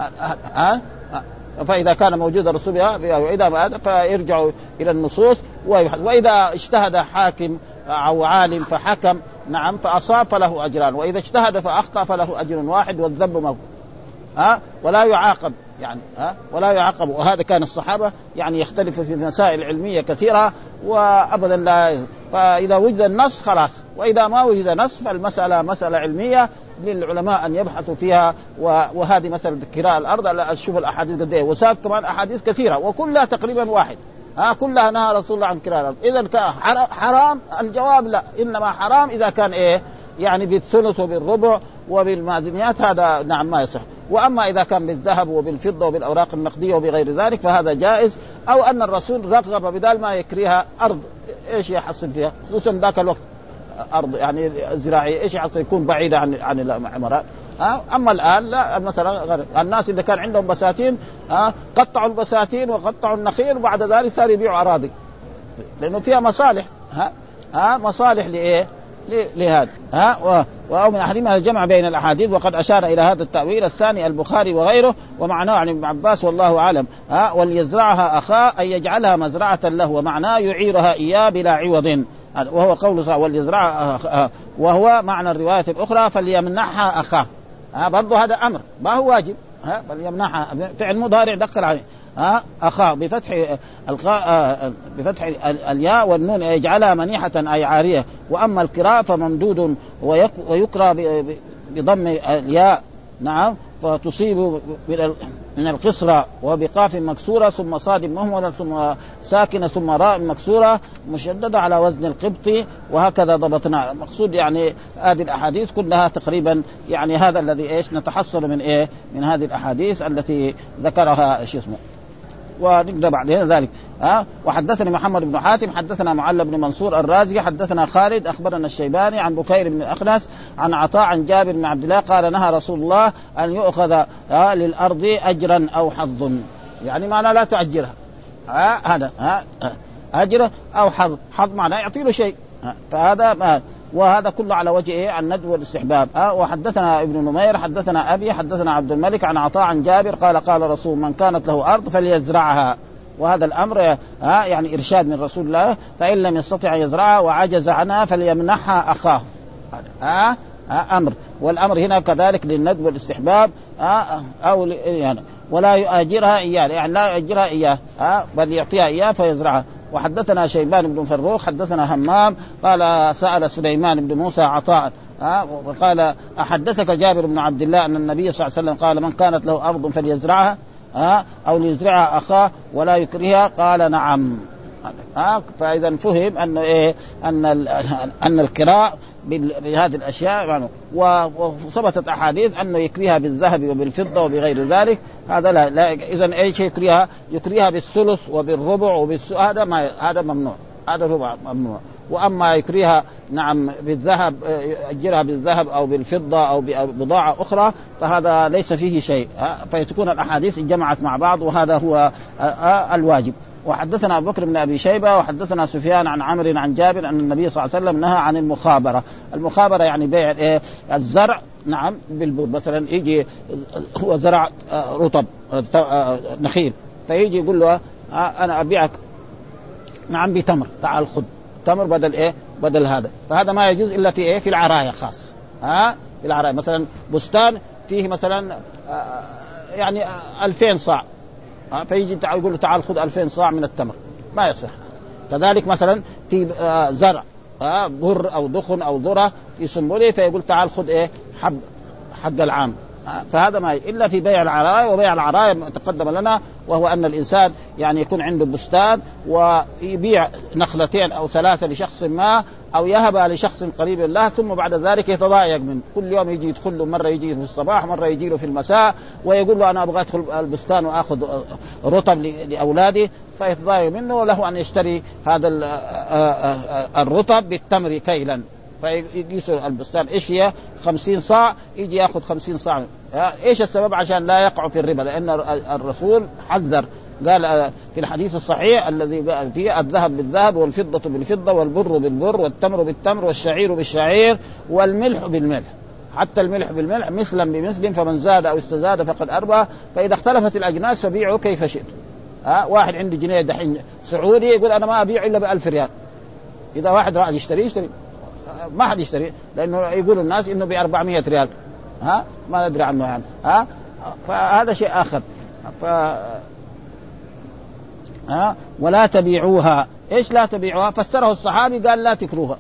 فإذا كان موجود الرسول وإذا ما هذا فيرجعوا إلى النصوص. وإذا اجتهد حاكم أو عالم فحكم نعم فأصاب فله أجران، وإذا اجتهد فأخطأ فله أجر واحد والذنب موجود، ولا يعاقب يعني ولا يعاقب. وهذا كان الصحابة يعني يختلفوا في مسائل علمية كثيرة وأبدا لا، فإذا وجد النص خلاص، وإذا ما وجد نص فالمسألة مسألة علمية للعلماء أن يبحثوا فيها. وهذه مسألة كراء الأرض أشوف الأحاديث قد إيه، وساق كمان أحاديث كثيرة وكلها تقريبا واحد، كلها نهى رسول الله عن كراء الأرض. إذا حرام الجواب لا، إنما حرام إذا كان إيه يعني بالثلث وبالربع وبالمعدنيات هذا نعم ما يصح. وأما إذا كان بالذهب وبالفضة وبالأوراق النقدية وبغير ذلك فهذا جائز. أو أن الرسول رغب بدال ما يكريها أرض إيش يحصل فيها، خصوصا ذاك الوقت أرض يعني زراعية إيش يحصل يكون بعيدة عن العمارات. أما الآن لا، مثلا الناس اللي كان عندهم بساتين قطعوا البساتين وقطعوا النخيل وبعد ذلك صار يبيعوا أراضي لأنه فيها مصالح، مصالح لإيه لهذا. وأو من أحدهما الجمع بين الأحاديث. وقد أشار إلى هذا التأويل الثاني البخاري وغيره، ومعناه عن ابن عباس والله أعلم وليزرعها أخاه أن يجعلها مزرعة له، ومعناه يعيرها إياه بلا عوض، وهو قول صلى وليزرعها، وهو معنى الرواية الأخرى فليمنحها أخاه، برضو هذا أمر ما هو واجب، فليمنحها فعل مضارع دخل عليه أخاه بفتح الياء والنون يجعلها منيحة أي عارية. وأما القراء فممدود ويقرأ بضم الياء نعم فتصيب من القصرة وبقاف مكسورة ثم صاد مهملة ثم ساكنة ثم راء مكسورة مشددة على وزن القبطي، وهكذا ضبطنا. المقصود يعني هذه الأحاديث كلها تقريبا يعني هذا الذي إيش نتحصل من إيه من هذه الأحاديث التي ذكرها اسمه. ونقدر بعدين ذلك وحدثني محمد بن حاتم حدثنا معل بن منصور الرازي حدثنا خالد أخبرنا الشيباني عن بكير بن الأخنس عن عطاء عن جابر بن عبد الله قال نهى رسول الله أن يؤخذ للأرض أجرا أو حظ، يعني معنى لا تأجرها، هذا أجر أو حظ معنى يعطي له شيء، فهذا وهذا كله على وجه الندب والاستحباب. وحدثنا ابن نمير حدثنا أبي حدثنا عبد الملك عن عطاء عن جابر قال قال رسول من كانت له أرض فليزرعها، وهذا الأمر يعني إرشاد من رسول الله. فإن لم يستطع يزرعها وعجز عنها فليمنحها أخاه. أمر، والأمر هنا كذلك للندب والاستحباب أو يعني ولا يؤجرها إياه، يعني لا يؤجرها إياه بل يعطيها إياه فيزرعها. وحدثنا شيبان بن فروخ حدثنا همام قال سأل سليمان بن موسى عطاء وقال أحدثك جابر بن عبد الله أن النبي صلى الله عليه وسلم قال من كانت له أرض فليزرعها أو ليزرعها أخاه ولا يكرهها؟ قال نعم. فإذا فهم أن أن الكراء بهذه الأشياء يعني وثبتت أحاديث أنه يكريها بالذهب وبالفضة وبغير ذلك. هذا لا إذن أي شيء يكريها بالثلث وبالربع هذا ممنوع، هذا ربع ممنوع. وأما يكريها نعم بالذهب، يأجرها بالذهب أو بالفضة أو ببضاعة أخرى فهذا ليس فيه شيء. فتكون الأحاديث جمعت مع بعض وهذا هو الواجب. وحدثنا أبو بكر بن أبي شيبة وحدثنا سفيان عن عمرو عن جابر أن النبي صلى الله عليه وسلم نهى عن المخابرة. المخابرة يعني بيع الزرع نعم بالبر، مثلا يجي هو زرع رطب نخيل فيجي يقول له أنا أبيعك نعم بتمر، تعال خذ تمر بدل هذا. فهذا ما يجوز إلا في العراية خاص. في العراية مثلا بستان فيه مثلا يعني 2000 صاع فيجي يقول له تعال خذ 2000 صاع من التمر، ما يصح. كذلك مثلا في زرع بر أو دخن أو ذرة في سنبله فيقول تعال خذ حق العام. فهذا ما إلا في بيع العراية. وبيع العراية تقدم لنا وهو أن الإنسان يعني يكون عنده بستان ويبيع نخلتين أو 3 لشخص ما أو يهبها لشخص قريب له ثم بعد ذلك يتضايق من كل يوم يجي يدخل له، مرة يجي في الصباح مرة يجي له في المساء ويقول له أنا أبغى أدخل البستان وأخذ رطب لأولادي، فيتضايق منه وله أن يشتري هذا الرطب بالتمر كيلا فيقيس البستان إيش هي 50 صاع يجي يأخذ 50 صاع. إيش السبب؟ عشان لا يقع في الربا، لأن الرسول حذر قال في الحديث الصحيح الذي فيه الذهب بالذهب والفضة بالفضة والبر بالبر والتمر بالتمر والشعير بالشعير والملح بالملح، حتى الملح بالملح مثلا بمثل فمن زاد أو استزاد فقد أربى، فإذا اختلفت الأجناس فبيعوا كيف شئت. واحد عنده جنيه دحين سعودي يقول أنا ما أبيع إلا ب1000 ريال، إذا واحد راح يشتري ما حد يشتري لأنه يقول الناس إنه ب400 ريال ما أدري عنه يعني فهذا شيء آخر. ولا تبيعوها. إيش لا تبيعوها؟ فسره الصحابي قال لا تكروها.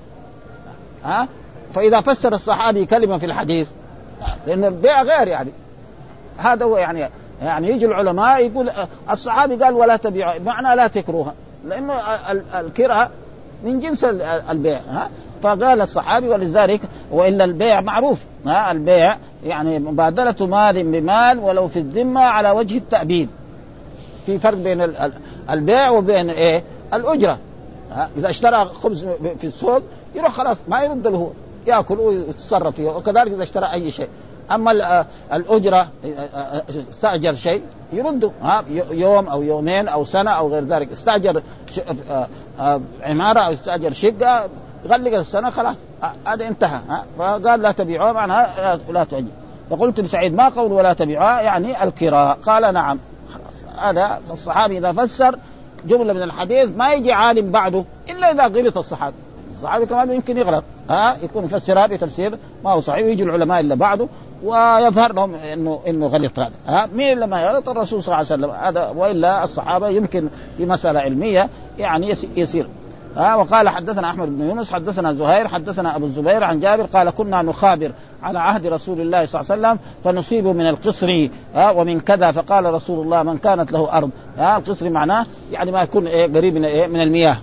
فإذا فسر الصحابي كلمة في الحديث لأن البيع غير يعني هذا هو يعني يجي العلماء يقول الصحابي قال ولا تبيعوها معنى لا تكروها، لأنه الكراء من جنس البيع. فقال الصحابي ولذلك وإلا البيع معروف البيع يعني مبادلة مال بمال ولو في الذمة على وجه التأبيد. في فرق بين البيع وبين الأجرة. إذا اشترى خبز في السوق يروح خلاص ما يرد له يأكل ويتصرف فيه، وكذلك إذا اشترى أي شيء. أما الأجرة استأجر شيء يرده يوم أو يومين أو سنة أو غير ذلك. استأجر عمارة أو استأجر شقة غلق السنة خلاص هذا انتهى. فقال لا تبيعوها معناها لا تؤجر. فقلت لسعيد ما قول ولا تبيعوها يعني الكراء؟ قال نعم. هذا الصحابي إذا فسر جملة من الحديث ما يجي عالم بعده إلا إذا غلط الصحابي كمان يمكن يغلط يكون فسرها بتفسير ما هو صحيح ويجي العلماء اللي بعده ويظهر لهم إنه غلط. هذا مين لما يغلط؟ الرسول صلى الله عليه وسلم. هذا وإلا الصحابة يمكن في مسألة علمية يعني يسير. وقال حدثنا أحمد بن يونس حدثنا زهير حدثنا أبو الزبير عن جابر قال كنا نخابر على عهد رسول الله صلى الله عليه وسلم فنصيب من القصر ومن كذا، فقال رسول الله من كانت له أرض القصر معناه يعني ما يكون قريب من المياه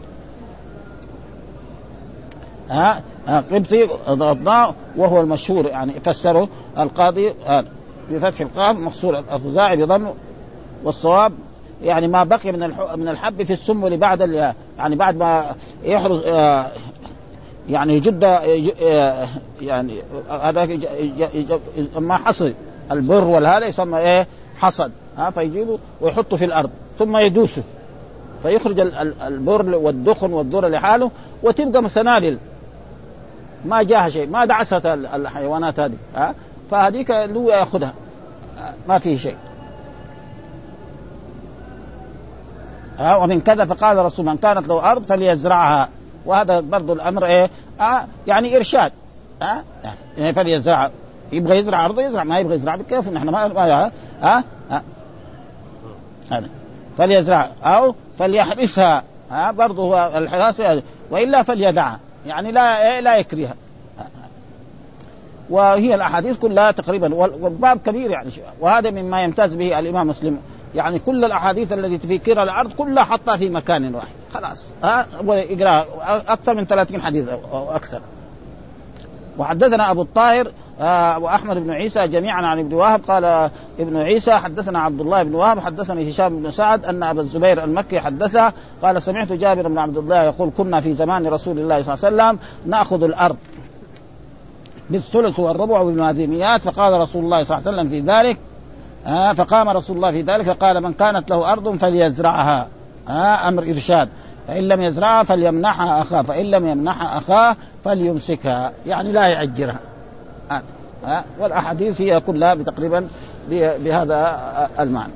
قبطي وهو المشهور يعني فسره القاضي بفتح القاف مقصور الخزاعي بضم والصواب يعني ما بقي من الحب في السنبل بعد يعني بعد ما يحرز يعني جدة يعني هذا ما حصل البر والهذا يسمى حصد فيجيبه ويحطه في الأرض ثم يدوسه فيخرج البر والدخن والذرة لحاله وتبقى سنابل ما جاها شيء ما دعست الحيوانات هذه فهذيك له يأخذها ما فيه شيء. ومن كذا فقال رسول من كانت له أرض فليزرعها. وهذا برضو الأمر إيه يعني إرشاد يعني فليزرعها. يبغى يزرع أرضه يزرع، ما يبغى يزرع بكيف نحن ما فليزرع أو فليحرسها برضو هو الحراسة، وإلا فليدعها يعني لا يكرهها. وهي الأحاديث كلها تقريبا والباب كبير يعني، وهذا مما يمتاز به الإمام مسلم، يعني كل الأحاديث التي في كرة الأرض كلها حطها في مكان واحد خلاص ويقرأ أكثر من 30 حديث أو أكثر. وحدثنا أبو الطاهر وأحمد بن عيسى جميعا عن ابن وهب قال ابن عيسى حدثنا عبد الله بن وهب حدثني هشام بن سعد أن أبا الزبير المكي حدثه قال سمعت جابر بن عبد الله يقول كنا في زمان رسول الله صلى الله عليه وسلم نأخذ الأرض بالثلث والربع والماديميات، فقال رسول الله صلى الله عليه وسلم في ذلك فقام رسول الله في ذلك فقال من كانت له أرض فليزرعها أمر إرشاد، فإن لم يزرعها فليمنحها أخاه، فإن لم يمنحها أخاه فليمسكها يعني لا يأجرها. والأحاديث هي كلها تقريبا بهذا المعنى.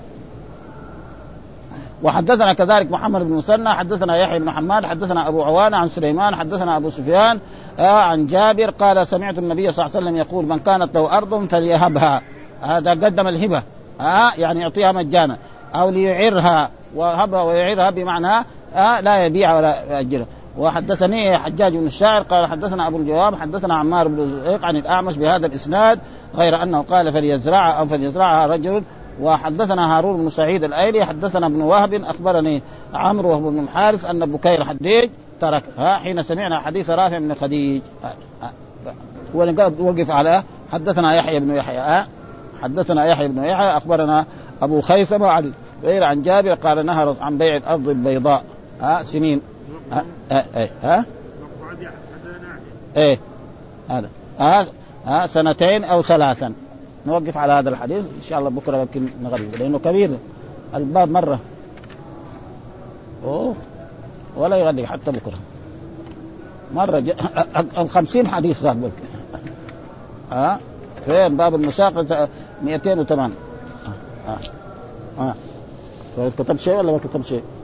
وحدثنا كذلك محمد بن مسنى حدثنا يحيى بن حماد حدثنا أبو عوانة عن سليمان حدثنا أبو سفيان عن جابر قال سمعت النبي صلى الله عليه وسلم يقول من كانت له أرض فليهبها، هذا قدم الهبة يعني يعطيها مجانا، أو ليعرها، وهبها ويعرها بمعنى لا يبيع ولا يأجرها. وحدثني حجاج بن الشاعر قال حدثنا أبو الجواب حدثنا عمار بن زهيق عن الأعمش بهذا الإسناد غير أنه قال فليزرعها أو فليزرعها رجل. وحدثنا هارون بن سعيد الأيلي حدثنا ابن وهب أخبرني عمرو وهو بن الحارث أن بكير حديج ترك حين سمعنا حديث رافع بن خديج وقف على حدثنا يحيى بن يحيى حدثنا يحيى بن يحيى أخبرنا أبو خيثمة عن غير عن جابر قال نهى عن بيع الأرض البيضاء سنين هذا سنتين أو ثلاثا. نوقف على هذا الحديث إن شاء الله بكرة يمكن نغرب لأنه كبير الباب مرة ولا يغلق حتى بكرة مرة 50 حديث صار بكرة فين باب المساقة 208 كتب شيء ولا ما كتب شيء؟